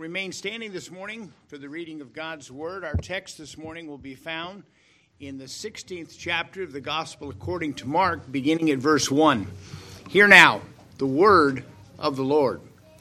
remain standing this morning for the reading of God's Word. Our text this morning will be found in the 16th chapter of the Gospel according to Mark, beginning at verse 1. Hear now the Word of the Lord.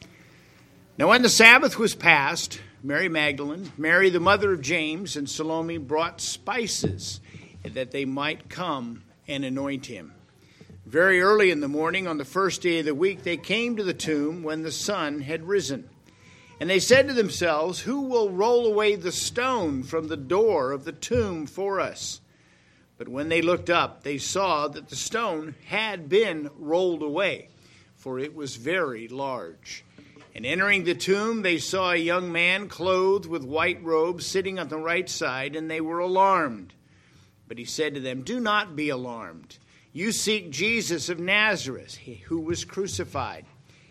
Now when the Sabbath was past, Mary Magdalene, Mary the mother of James, and Salome brought spices that they might come and anoint him. Very early in the morning, on the first day of the week, they came to the tomb when the sun had risen. And they said to themselves, "Who will roll away the stone from the door of the tomb for us?" But when they looked up, they saw that the stone had been rolled away, for it was very large. And entering the tomb, they saw a young man clothed with white robes sitting on the right side, and they were alarmed. But he said to them, "Do not be alarmed. You seek Jesus of Nazareth, who was crucified.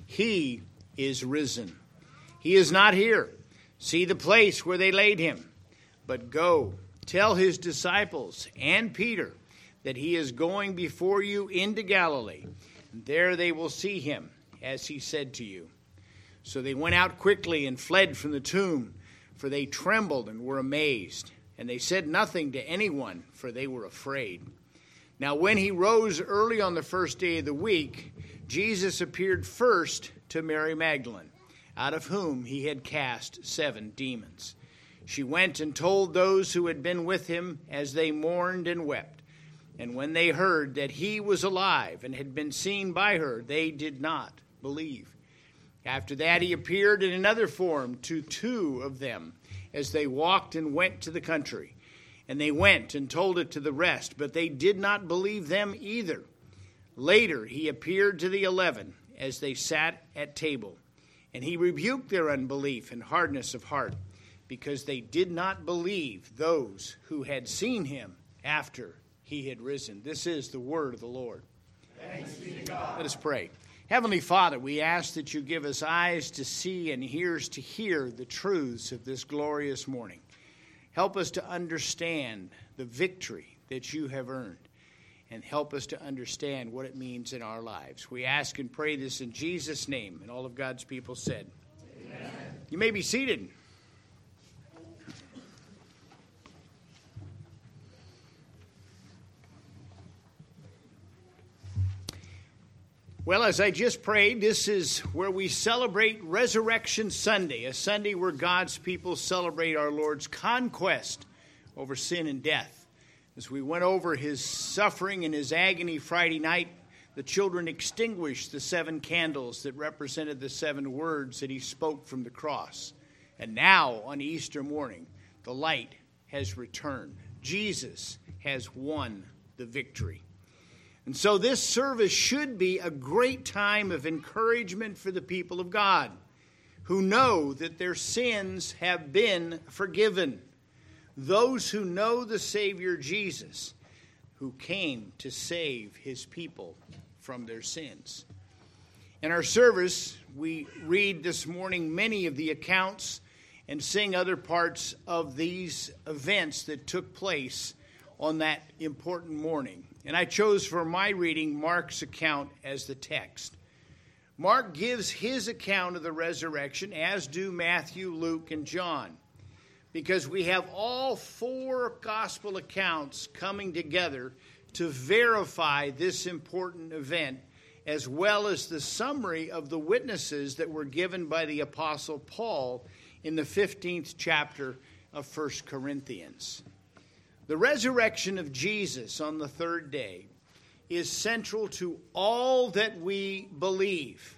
He is risen. He is not here. See the place where they laid him. But go, tell his disciples and Peter that he is going before you into Galilee. And there they will see him, as he said to you." So they went out quickly and fled from the tomb, for they trembled and were amazed. And they said nothing to anyone, for they were afraid. Now when he rose early on the first day of the week, Jesus appeared first to Mary Magdalene, out of whom he had cast 7 demons. She went and told those who had been with him as they mourned and wept. And when they heard that he was alive and had been seen by her, they did not believe. After that he appeared in another form to 2 of them as they walked and went to the country. And they went and told it to the rest, but they did not believe them either. Later he appeared to the 11 as they sat at table. And he rebuked their unbelief and hardness of heart, because they did not believe those who had seen him after he had risen. This is the word of the Lord. Thanks be to God. Let us pray. Heavenly Father, we ask that you give us eyes to see and ears to hear the truths of this glorious morning. Help us to understand the victory that you have earned, and help us to understand what it means in our lives. We ask and pray this in Jesus' name, and all of God's people said, Amen. You may be seated. Well, as I just prayed, this is where we celebrate Resurrection Sunday, a Sunday where God's people celebrate our Lord's conquest over sin and death. As we went over his suffering and his agony Friday night, the children extinguished the 7 candles that represented the 7 words that he spoke from the cross. And now, on Easter morning, the light has returned. Jesus has won the victory. And so this service should be a great time of encouragement for the people of God who know that their sins have been forgiven. Those who know the Savior Jesus, who came to save his people from their sins. In our service, we read this morning many of the accounts and sing other parts of these events that took place on that important morning. And I chose for my reading Mark's account as the text. Mark gives his account of the resurrection, as do Matthew, Luke, and John, because we have all 4 gospel accounts coming together to verify this important event, as well as the summary of the witnesses that were given by the Apostle Paul in the 15th chapter of 1 Corinthians. The resurrection of Jesus on the 3rd day is central to all that we believe.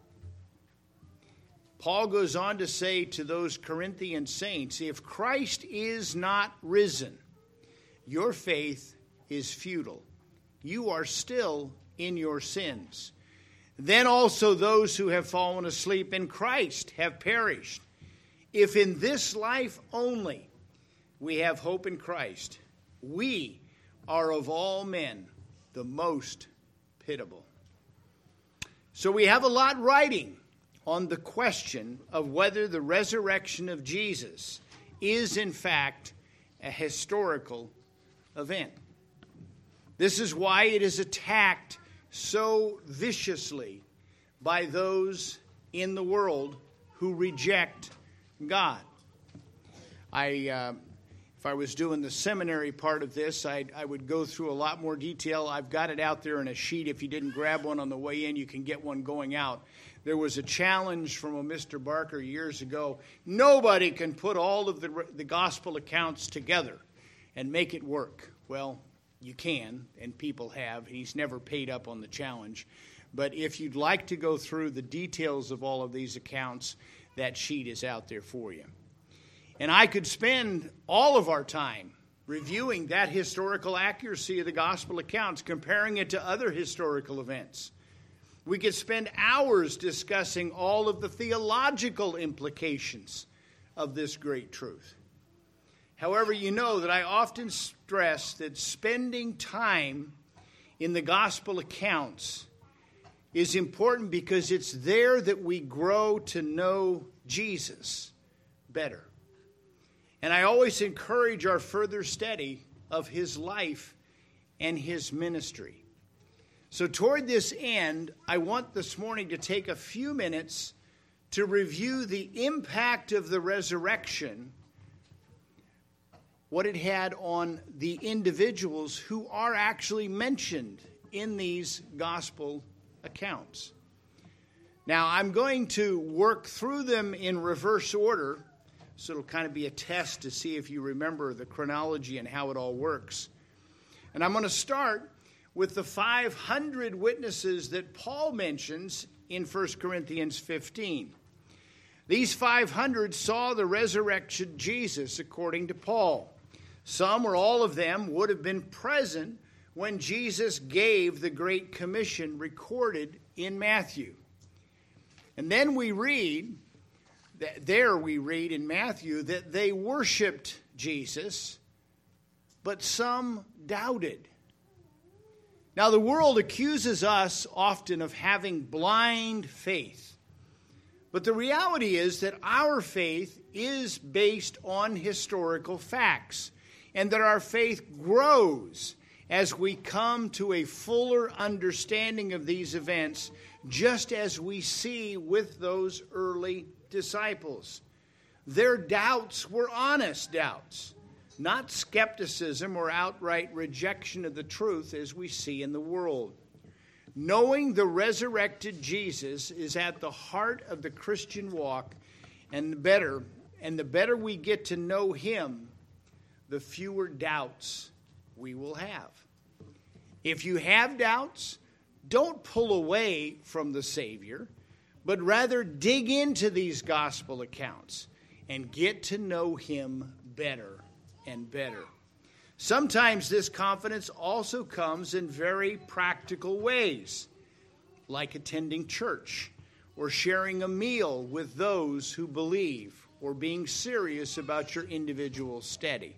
Paul goes on to say to those Corinthian saints, if Christ is not risen, your faith is futile. You are still in your sins. Then also those who have fallen asleep in Christ have perished. If in this life only we have hope in Christ, we are of all men the most pitiable. So we have a lot writing on the question of whether the resurrection of Jesus is in fact a historical event. This is why it is attacked so viciously by those in the world who reject God. If I was doing the seminary part of this, I would go through a lot more detail. I've got it out there in a sheet. If you didn't grab one on the way in, you can get one going out. There was a challenge from a Mr. Barker years ago. Nobody can put all of the gospel accounts together and make it work. Well, you can, and people have. He's never paid up on the challenge. But if you'd like to go through the details of all of these accounts, that sheet is out there for you. And I could spend all of our time reviewing that historical accuracy of the gospel accounts, comparing it to other historical events. We could spend hours discussing all of the theological implications of this great truth. However, you know that I often stress that spending time in the gospel accounts is important because it's there that we grow to know Jesus better. And I always encourage our further study of his life and his ministry. So toward this end, I want this morning to take a few minutes to review the impact of the resurrection, what it had on the individuals who are actually mentioned in these gospel accounts. Now, I'm going to work through them in reverse order, so it'll kind of be a test to see if you remember the chronology and how it all works. And I'm going to start with the 500 witnesses that Paul mentions in 1 Corinthians 15. These 500 saw the resurrection Jesus, according to Paul. Some or all of them would have been present when Jesus gave the Great Commission recorded in Matthew. And then we read in Matthew that they worshiped Jesus, but some doubted. Now, the world accuses us often of having blind faith. But the reality is that our faith is based on historical facts, and that our faith grows as we come to a fuller understanding of these events, just as we see with those early disciples. Their doubts were honest doubts, not skepticism or outright rejection of the truth as we see in the world. Knowing the resurrected Jesus is at the heart of the Christian walk, and the better we get to know him, the fewer doubts we will have. If you have doubts, don't pull away from the Savior, but rather dig into these gospel accounts and get to know him better and better. Sometimes this confidence also comes in very practical ways, like attending church or sharing a meal with those who believe or being serious about your individual study.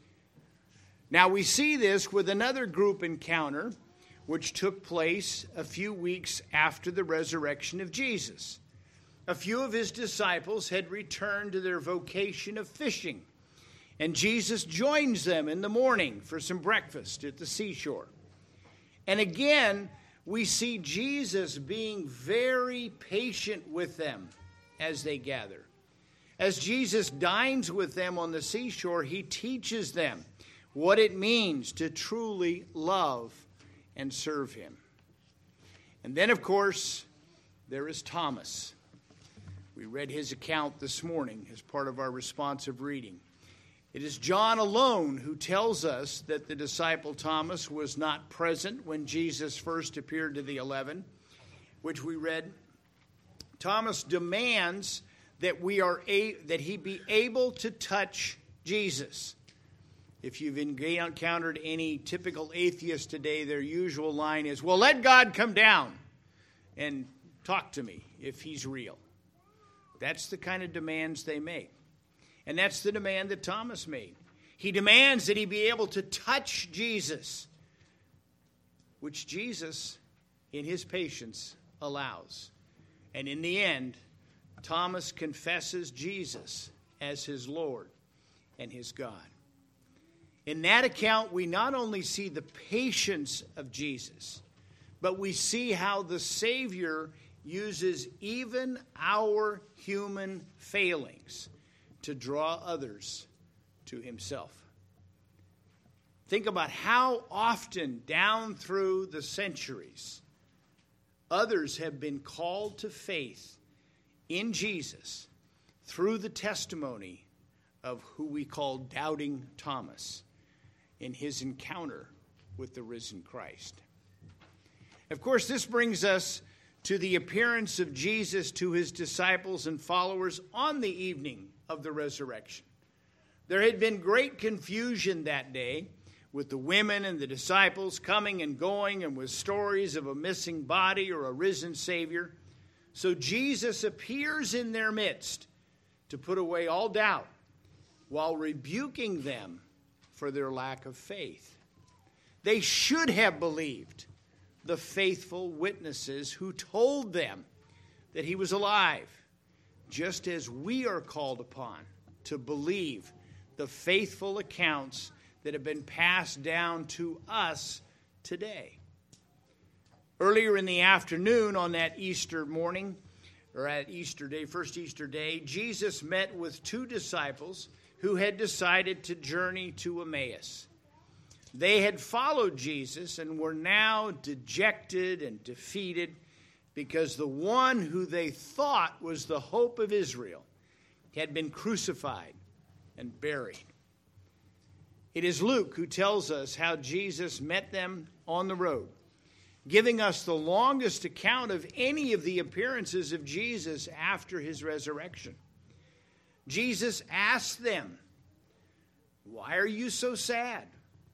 Now we see this with another group encounter which took place a few weeks after the resurrection of Jesus. A few of his disciples had returned to their vocation of fishing, and Jesus joins them in the morning for some breakfast at the seashore. And again, we see Jesus being very patient with them as they gather. As Jesus dines with them on the seashore, he teaches them what it means to truly love and serve him. And then, of course, there is Thomas. We read his account this morning as part of our responsive reading. It is John alone who tells us that the disciple Thomas was not present when Jesus first appeared to the 11, which we read. Thomas demands that he be able to touch Jesus. If you've encountered any typical atheist today, their usual line is, well, let God come down and talk to me if he's real. That's the kind of demands they make. And that's the demand that Thomas made. He demands that he be able to touch Jesus, which Jesus, in his patience, allows. And in the end, Thomas confesses Jesus as his Lord and his God. In that account, we not only see the patience of Jesus, but we see how the Savior uses even our human failings to draw others to himself. Think about how often down through the centuries others have been called to faith in Jesus through the testimony of who we call Doubting Thomas in his encounter with the risen Christ. Of course, this brings us to the appearance of Jesus to his disciples and followers on the evening of the resurrection. There had been great confusion that day with the women and the disciples coming and going and with stories of a missing body or a risen Savior. So Jesus appears in their midst to put away all doubt while rebuking them for their lack of faith. They should have believed the faithful witnesses who told them that he was alive, just as we are called upon to believe the faithful accounts that have been passed down to us today. Earlier in the afternoon on that Easter morning, or at Easter Day, first Easter Day, Jesus met with two disciples who had decided to journey to Emmaus. They had followed Jesus and were now dejected and defeated because the one who they thought was the hope of Israel had been crucified and buried. It is Luke who tells us how Jesus met them on the road, giving us the longest account of any of the appearances of Jesus after his resurrection. Jesus asked them, "Why are you so sad?"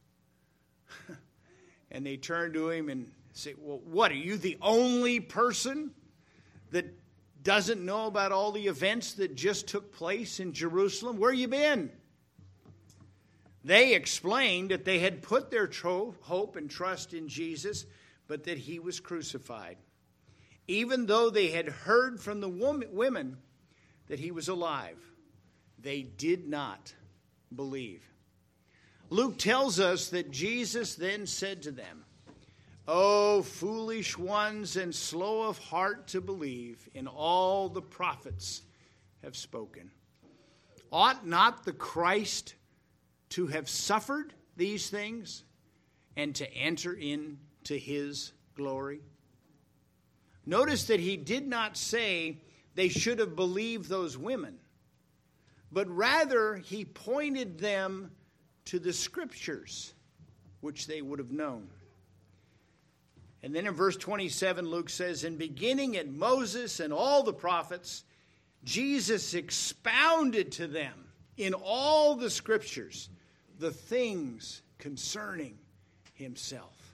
And they turn to him and say, "Well, what, are you the only person that doesn't know about all the events that just took place in Jerusalem? Where you been?" They explained that they had put their hope and trust in Jesus, but that he was crucified. Even though they had heard from the women that he was alive, they did not believe. Luke tells us that Jesus then said to them, "O foolish ones and slow of heart to believe in all the prophets have spoken. Ought not the Christ to have suffered these things and to enter into his glory?" Notice that he did not say they should have believed those women, but rather he pointed them to the scriptures, which they would have known. And then in verse 27, Luke says, "And beginning at Moses and all the prophets, Jesus expounded to them in all the scriptures the things concerning himself."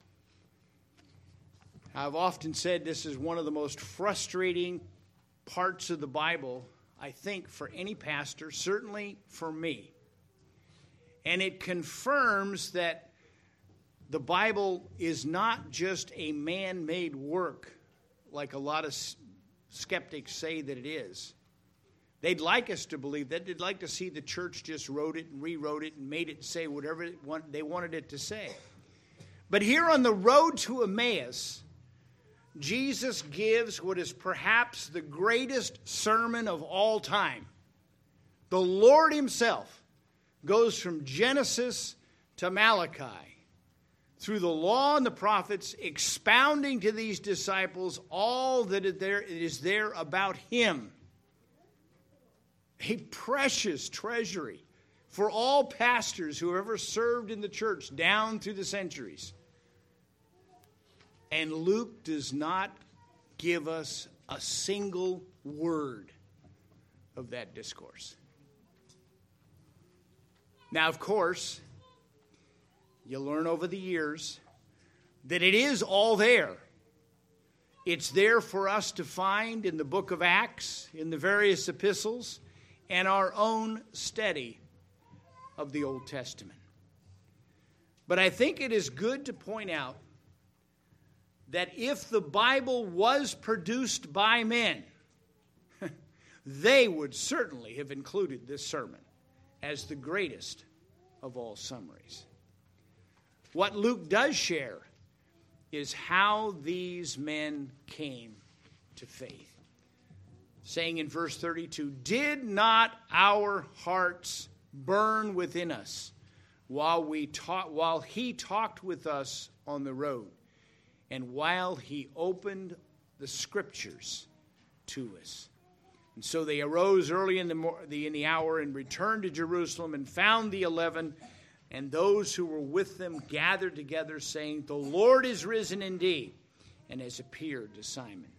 I've often said this is one of the most frustrating parts of the Bible, I think, for any pastor, certainly for me. And it confirms that the Bible is not just a man-made work like a lot of skeptics say that it is. They'd like us to believe that. They'd like to see the church just wrote it and rewrote it and made it say whatever they wanted it to say. But here on the road to Emmaus, Jesus gives what is perhaps the greatest sermon of all time. The Lord himself goes from Genesis to Malachi through the law and the prophets, expounding to these disciples all that is there about him. A precious treasury for all pastors who have ever served in the church down through the centuries. And Luke does not give us a single word of that discourse. Now, of course, you learn over the years that it is all there. It's there for us to find in the book of Acts, in the various epistles, and our own study of the Old Testament. But I think it is good to point out that if the Bible was produced by men, they would certainly have included this sermon as the greatest of all summaries. What Luke does share is how these men came to faith. saying in verse 32, "Did not our hearts burn within us while he talked with us on the road, and while he opened the scriptures to us?" And so they arose early in the hour and returned to Jerusalem and found the 11 and those who were with them gathered together, saying, "The Lord is risen indeed and has appeared to Simon."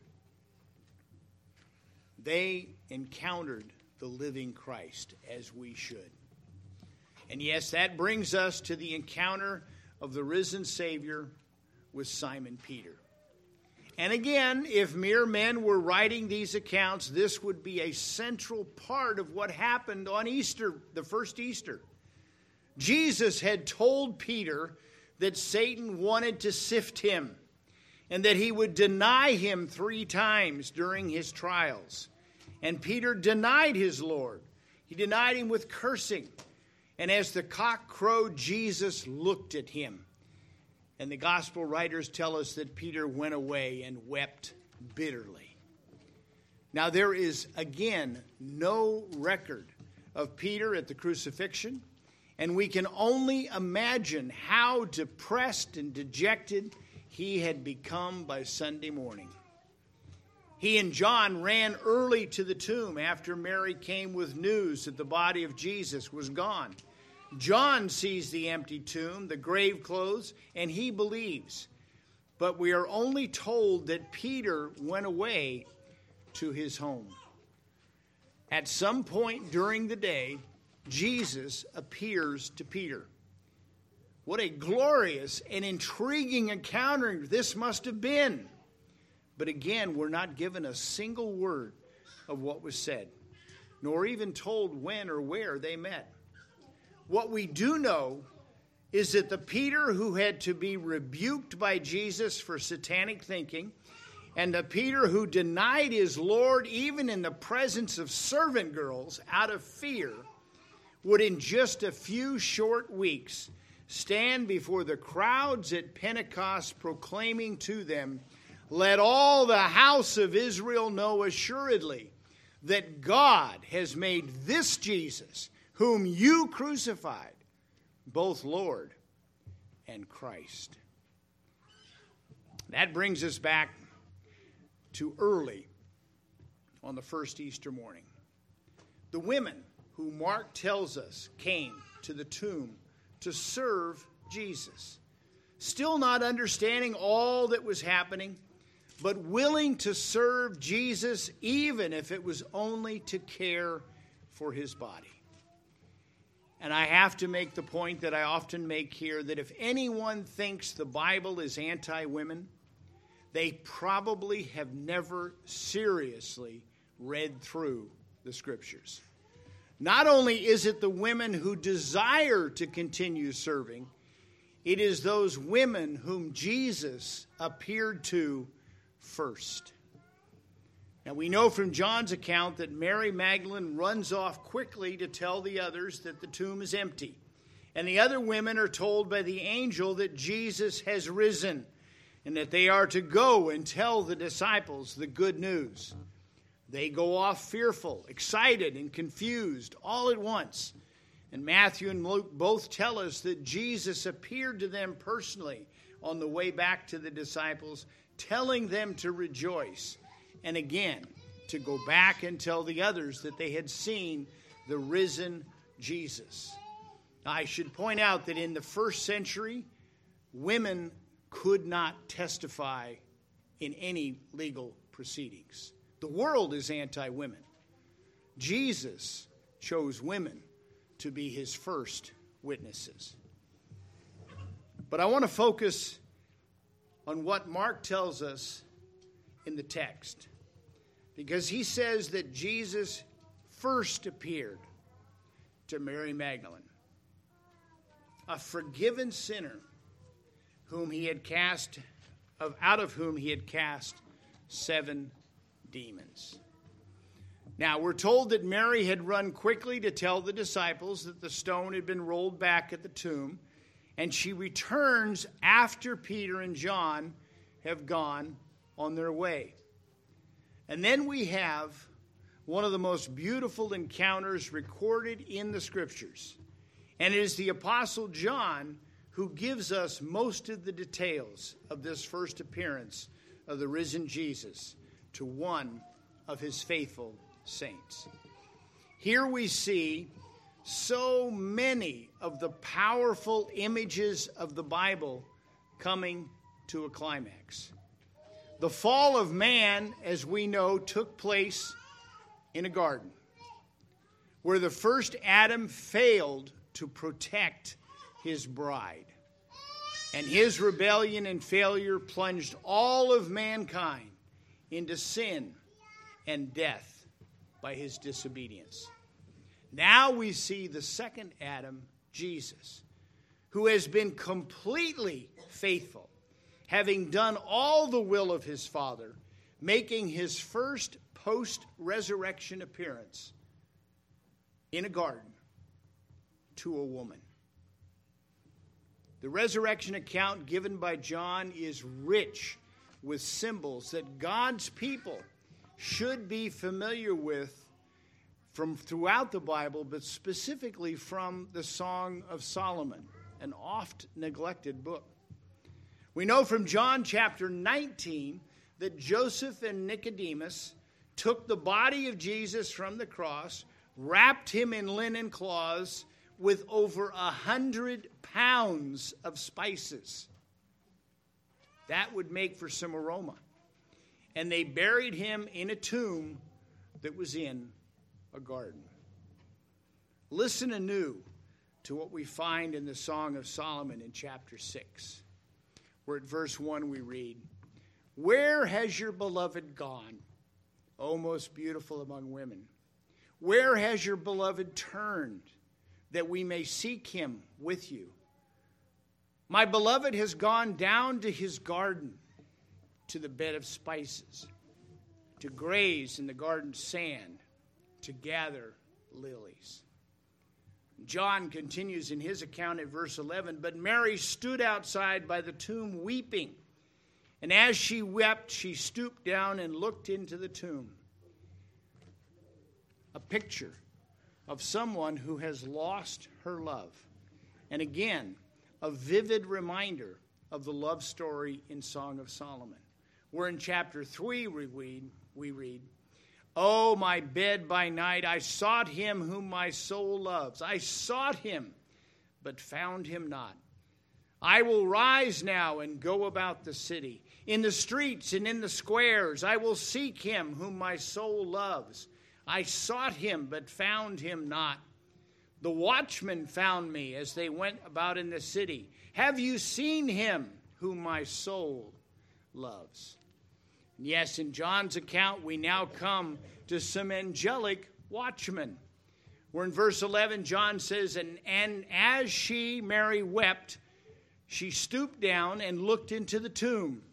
They encountered the living Christ, as we should. And yes, that brings us to the encounter of the risen Savior with Simon Peter. And again, if mere men were writing these accounts, this would be a central part of what happened on Easter, the first Easter. Jesus had told Peter that Satan wanted to sift him and that he would deny him 3 times during his trials. And Peter denied his Lord. He denied him with cursing. And as the cock crowed, Jesus looked at him. And the gospel writers tell us that Peter went away and wept bitterly. Now there is, again, no record of Peter at the crucifixion. And we can only imagine how depressed and dejected he had become by Sunday morning. He and John ran early to the tomb after Mary came with news that the body of Jesus was gone. John sees the empty tomb, the grave clothes, and he believes. But we are only told that Peter went away to his home. At some point during the day, Jesus appears to Peter. What a glorious and intriguing encounter this must have been. But again, we're not given a single word of what was said, nor even told when or where they met. What we do know is that the Peter who had to be rebuked by Jesus for satanic thinking, and the Peter who denied his Lord even in the presence of servant girls out of fear, would in just a few short weeks stand before the crowds at Pentecost proclaiming to them, "Let all the house of Israel know assuredly that God has made this Jesus, whom you crucified, both Lord and Christ." That brings us back to early on the first Easter morning. The women who Mark tells us came to the tomb to serve Jesus, still not understanding all that was happening, but willing to serve Jesus even if it was only to care for his body. And I have to make the point that I often make here, that if anyone thinks the Bible is anti-women, they probably have never seriously read through the Scriptures. Not only is it the women who desire to continue serving, it is those women whom Jesus appeared to first. Now we know from John's account that Mary Magdalene runs off quickly to tell the others that the tomb is empty. And the other women are told by the angel that Jesus has risen and that they are to go and tell the disciples the good news. They go off fearful, excited, and confused all at once. And Matthew and Luke both tell us that Jesus appeared to them personally on the way back to the disciples, telling them to rejoice, and again, to go back and tell the others that they had seen the risen Jesus. Now, I should point out that in the first century, women could not testify in any legal proceedings. The world is anti-women. Jesus chose women to be his first witnesses. But I want to focus on what Mark tells us in the text, because he says that Jesus first appeared to Mary Magdalene, a forgiven sinner out of whom he had cast 7 demons. Now, we're told that Mary had run quickly to tell the disciples that the stone had been rolled back at the tomb, and she returns after Peter and John have gone on their way. And then we have one of the most beautiful encounters recorded in the Scriptures. And it is the Apostle John who gives us most of the details of this first appearance of the risen Jesus to one of his faithful saints. Here we see so many of the powerful images of the Bible coming to a climax. The fall of man, as we know, took place in a garden where the first Adam failed to protect his bride. And his rebellion and failure plunged all of mankind into sin and death by his disobedience. Now we see the second Adam, Jesus, who has been completely faithful, having done all the will of his Father, making his first post-resurrection appearance in a garden to a woman. The resurrection account given by John is rich with symbols that God's people should be familiar with from throughout the Bible, but specifically from the Song of Solomon, an oft neglected book. We know from John chapter 19 that Joseph and Nicodemus took the body of Jesus from the cross, wrapped him in linen cloths with over 100 pounds of spices. That would make for some aroma. And they buried him in a tomb that was in a garden. Listen anew to what we find in the Song of Solomon in chapter 6, where at verse 1 we read, "Where has your beloved gone, O most beautiful among women? Where has your beloved turned, that we may seek him with you? My beloved has gone down to his garden, to the bed of spices, to graze in the garden sand, to gather lilies." John continues in his account at verse 11, "But Mary stood outside by the tomb weeping. And as she wept, she stooped down and looked into the tomb." A picture of someone who has lost her love. And again, a vivid reminder of the love story in Song of Solomon. Where in chapter 3 we read, "Oh, my bed by night, I sought him whom my soul loves. I sought him, but found him not. I will rise now and go about the city. In the streets and in the squares, I will seek him whom my soul loves. I sought him, but found him not. The watchmen found me as they went about in the city. Have you seen him whom my soul loves?" And yes, in John's account, we now come to some angelic watchmen. Where in verse 11, John says, and as she, Mary, wept, she stooped down and looked into the tomb.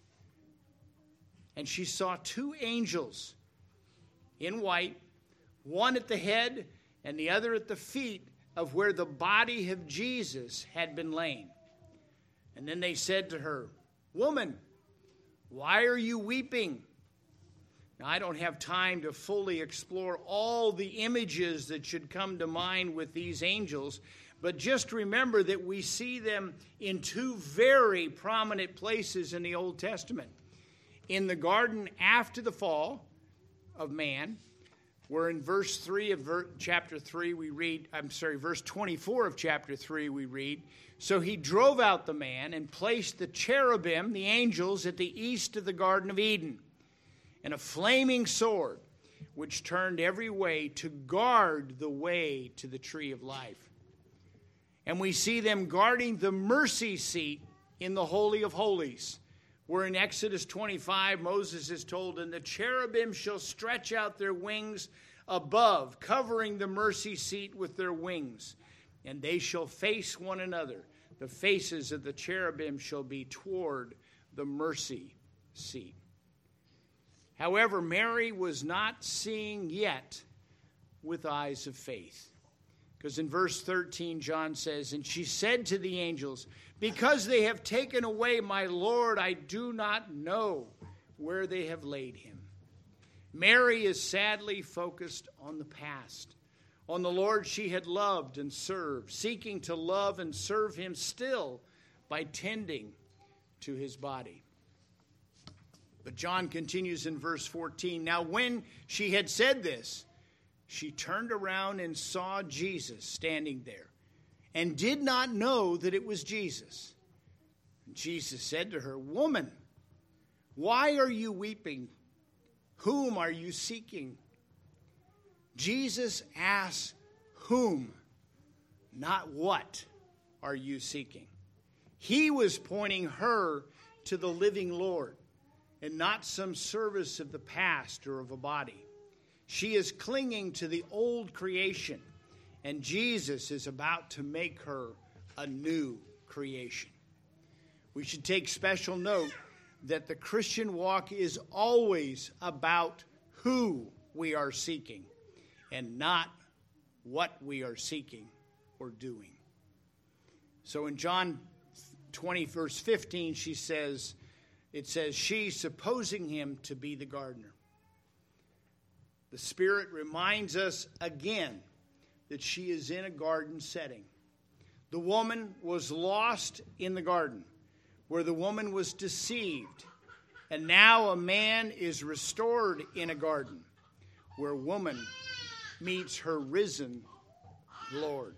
And she saw two angels in white, one at the head and the other at the feet of where the body of Jesus had been laid. And then they said to her, "Woman, why are you weeping?" Now, I don't have time to fully explore all the images that should come to mind with these angels, but just remember that we see them in two very prominent places in the Old Testament. In the garden after the fall of man, where in verse 3 of chapter 3 we read, verse 24 of chapter 3 we read, "So he drove out the man and placed the cherubim, the angels, at the east of the Garden of Eden, and a flaming sword which turned every way to guard the way to the tree of life." And we see them guarding the mercy seat in the Holy of Holies, where in Exodus 25, Moses is told, "And the cherubim shall stretch out their wings above, covering the mercy seat with their wings. And they shall face one another. The faces of the cherubim shall be toward the mercy seat." However, Mary was not seeing yet with eyes of faith. Because in verse 13, John says, "And she said to the angels, because they have taken away my Lord, I do not know where they have laid him." Mary is sadly focused on the past, on the Lord she had loved and served, seeking to love and serve him still by tending to his body. But John continues in verse 14. Now when she had said this, she turned around and saw Jesus standing there, and did not know that it was Jesus. And Jesus said to her, Woman, why are you weeping? Whom are you seeking? Jesus asks, whom, not what, are you seeking? He was pointing her to the living Lord, and not some service of the past or of a body. She is clinging to the old creation, and Jesus is about to make her a new creation. We should take special note that the Christian walk is always about who we are seeking and not what we are seeking or doing. So in John 20, verse 15, it says, she, supposing him to be the gardener. The Spirit reminds us again that she is in a garden setting. The woman was lost in the garden, where the woman was deceived. And now a man is restored in a garden, where woman meets her risen Lord.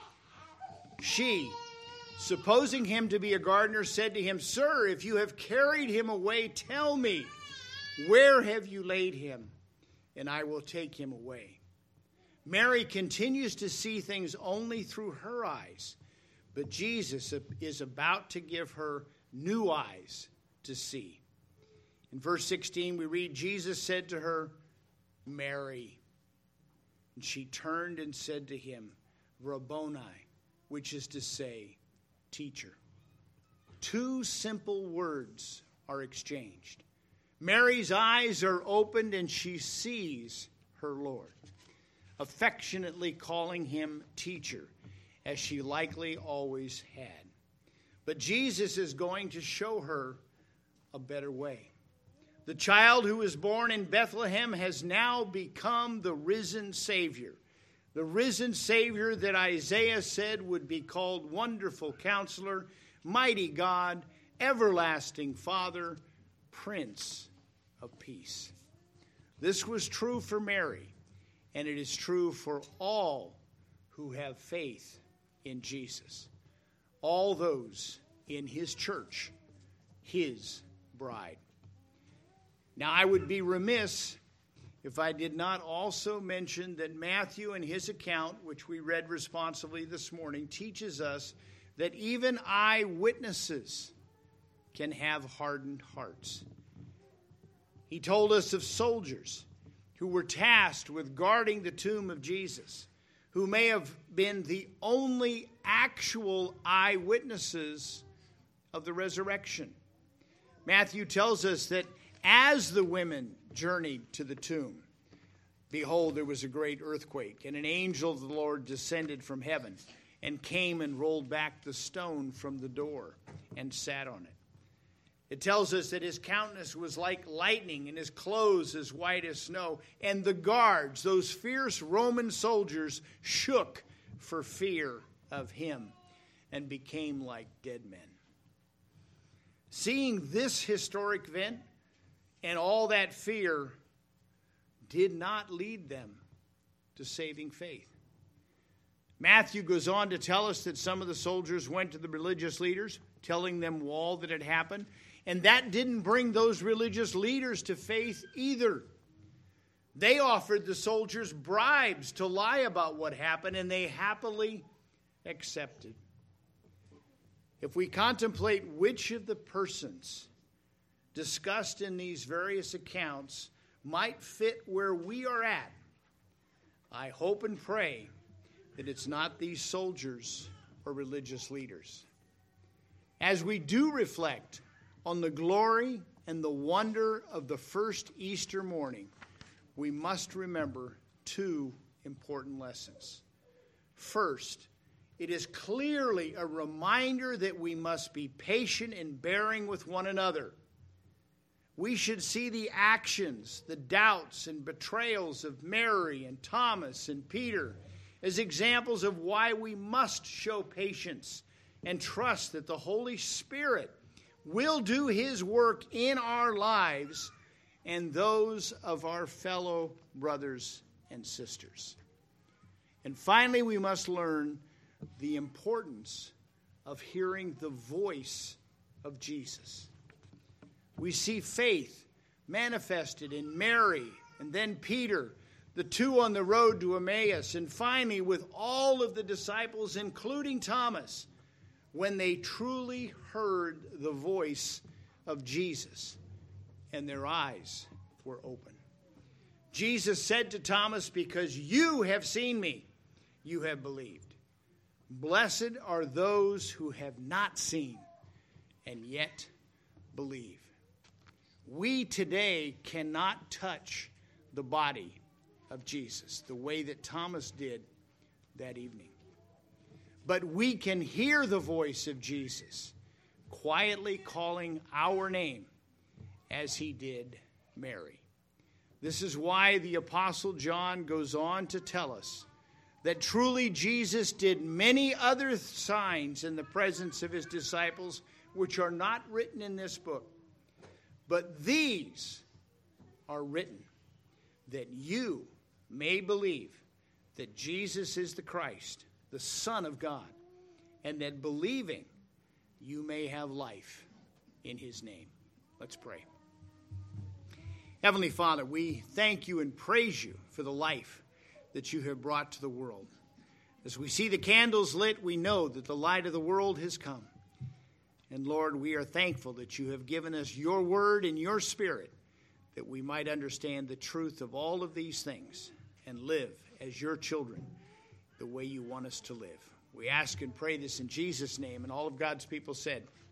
She, supposing him to be a gardener, said to him, Sir, if you have carried him away, tell me, where have you laid him? And I will take him away. Mary continues to see things only through her eyes, but Jesus is about to give her new eyes to see. In verse 16, we read, Jesus said to her, Mary. And she turned and said to him, Rabboni, which is to say, teacher. Two simple words are exchanged. Mary's eyes are opened and she sees her Lord, affectionately calling him teacher, as she likely always had. But Jesus is going to show her a better way. The child who was born in Bethlehem has now become the risen Savior. The risen Savior that Isaiah said would be called Wonderful Counselor, Mighty God, Everlasting Father, Prince of Peace. This was true for Mary, and it is true for all who have faith in Jesus. All those in his church, his bride. Now, I would be remiss if I did not also mention that Matthew, in his account, which we read responsively this morning, teaches us that even eyewitnesses can have hardened hearts. He told us of soldiers who were tasked with guarding the tomb of Jesus, who may have been the only actual eyewitnesses of the resurrection. Matthew tells us that as the women journeyed to the tomb, behold, there was a great earthquake, and an angel of the Lord descended from heaven and came and rolled back the stone from the door and sat on it. It tells us that his countenance was like lightning and his clothes as white as snow. And the guards, those fierce Roman soldiers, shook for fear of him and became like dead men. Seeing this historic event and all that fear did not lead them to saving faith. Matthew goes on to tell us that some of the soldiers went to the religious leaders, telling them all that had happened. And that didn't bring those religious leaders to faith either. They offered the soldiers bribes to lie about what happened, and they happily accepted. If we contemplate which of the persons discussed in these various accounts might fit where we are at, I hope and pray that it's not these soldiers or religious leaders. As we do reflect on the glory and the wonder of the first Easter morning, we must remember two important lessons. First, it is clearly a reminder that we must be patient in bearing with one another. we should see the actions, the doubts and betrayals of Mary and Thomas and Peter as examples of why we must show patience and trust that the Holy Spirit will do his work in our lives and those of our fellow brothers and sisters. And finally, we must learn the importance of hearing the voice of Jesus. We see faith manifested in Mary and then Peter, the two on the road to Emmaus, and finally with all of the disciples, including Thomas, when they truly heard the voice of Jesus and their eyes were open. Jesus said to Thomas, "Because you have seen me, you have believed. Blessed are those who have not seen and yet believe." We today cannot touch the body of Jesus the way that Thomas did that evening. But we can hear the voice of Jesus quietly calling our name as he did Mary. This is why the Apostle John goes on to tell us that truly Jesus did many other signs in the presence of his disciples which are not written in this book. But these are written that you may believe that Jesus is the Christ, the Son of God, and that believing you may have life in his name. Let's pray. Heavenly Father, we thank you and praise you for the life that you have brought to the world. As we see the candles lit, we know that the light of the world has come. And Lord, we are thankful that you have given us your word and your spirit that we might understand the truth of all of these things and live as your children the way you want us to live. We ask and pray this in Jesus' name, and all of God's people said,